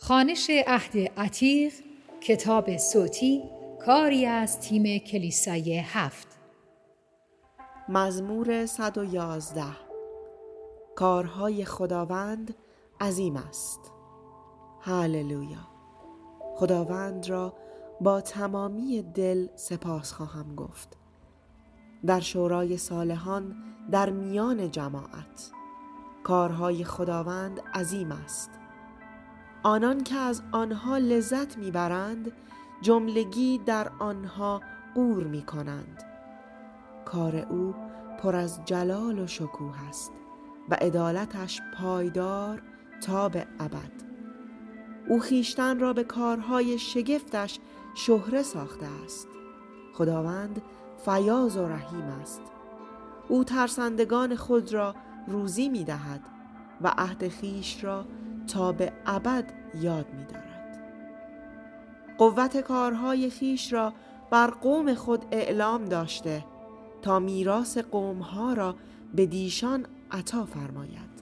خوانش عهد عتیق، کتاب صوتی، کاری از تیم کلیسای 7. مزمور 111. کارهای خداوند عظیم است. هللویا. خداوند را با تمامی دل سپاس خواهم گفت. در شورای صالحان در میان جماعت، کارهای خداوند عظیم است. آنان که از آنها لذت میبرند جملگی در آنها غور میکنند. کار او پر از جلال و شکوه است و عدالتش پایدار تا به ابد. او خویشتن را به کارهای شگفتش شهره ساخته است. خداوند فیاض و رحیم است. او ترسندگان خود را روزی می دهد و عهد خویش را تا به ابد یاد می دارد. قوت کارهای خویش را بر قوم خود اعلام داشته تا میراث قومها را به دیشان عطا فرماید.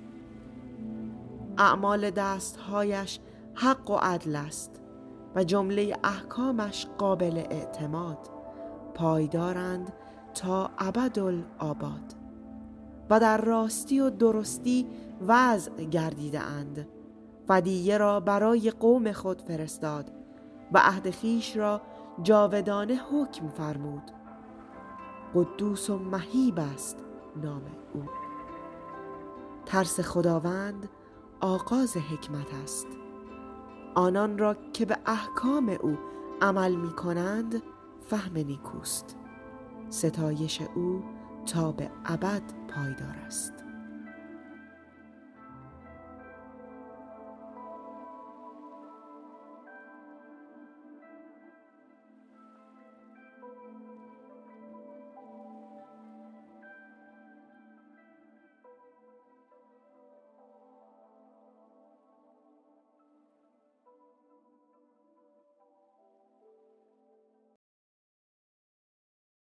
اعمال دستهایش حق و عدل است و جمله احکامش قابل اعتماد، پایدارند تا ابدالآباد و در راستی و درستی وضع گردیده اند. ودیعه را برای قوم خود فرستاد و عهد خویش را جاودانه حکم فرمود. قدوس و مهیب است نام او. ترس خداوند آغاز حکمت است. آنان را که به احکام او عمل می کنند فهم نیکوست. ستایش او تا به ابد پایدار است.